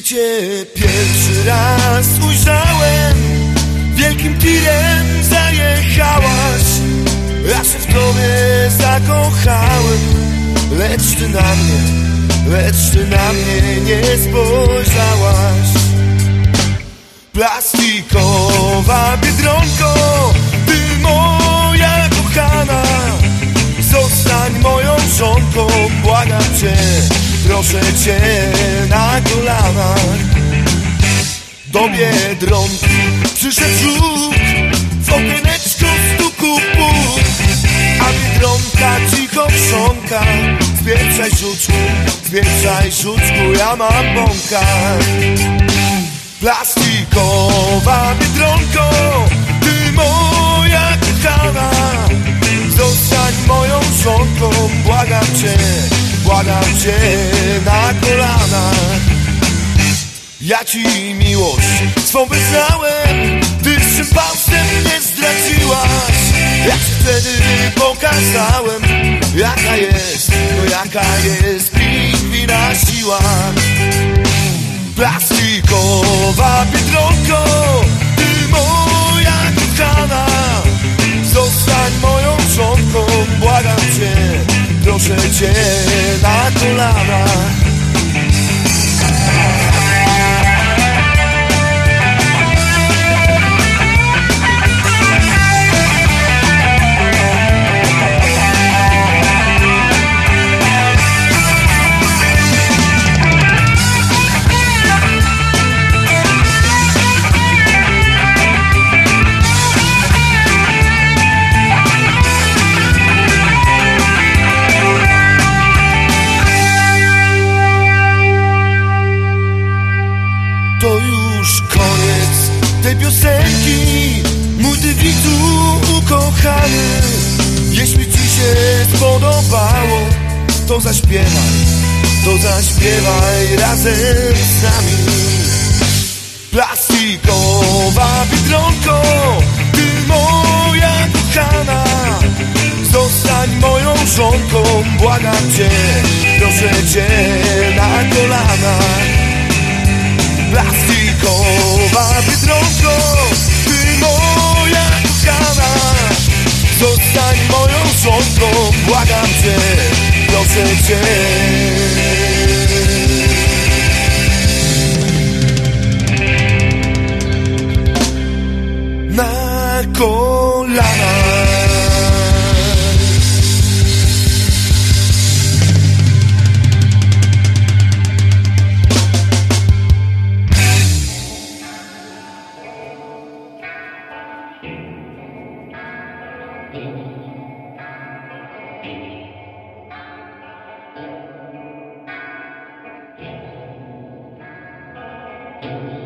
Cię pierwszy raz ujrzałem, wielkim tirem zajechałaś, ja się w Tobie zakochałem. Lecz Ty na mnie nie spojrzałaś. Plastikowa Biedronko, Ty moja kochana, zostań moją żonką, błagam Cię, proszę Cię na kolanach. Do Biedronki przyszedł żółk, w okieneczko stuku puk, a Biedronka cicho chrząka: Zwiększaj żuczku, ja mam bąka. Plastikowa Biedronko, Ty moja kochana, zostań moją żonką, błagam Cię na kolanach. Ja Ci miłość swą wyznałem, Ty szympałsem mnie zdradziłaś. Ja Ci wtedy pokazałem, jaka jest pingwina siła. Plastikowa Biedronko, Ty moja kochana, zostań moją żonką, błagam Cię, proszę Cię na kolanach. To już koniec tej piosenki, mój Dywitu ukochany. Jeśli Ci się spodobało, to zaśpiewaj razem z nami. Plastikowa Biedronko, Ty moja kochana, zostań moją żonką, błagam Cię, proszę Cię na kolanach. Plastikowa Biedronko, Ty moja kochana, zostań moją żonką, błagam Cię, proszę Cię. Na kolanach. Thank you.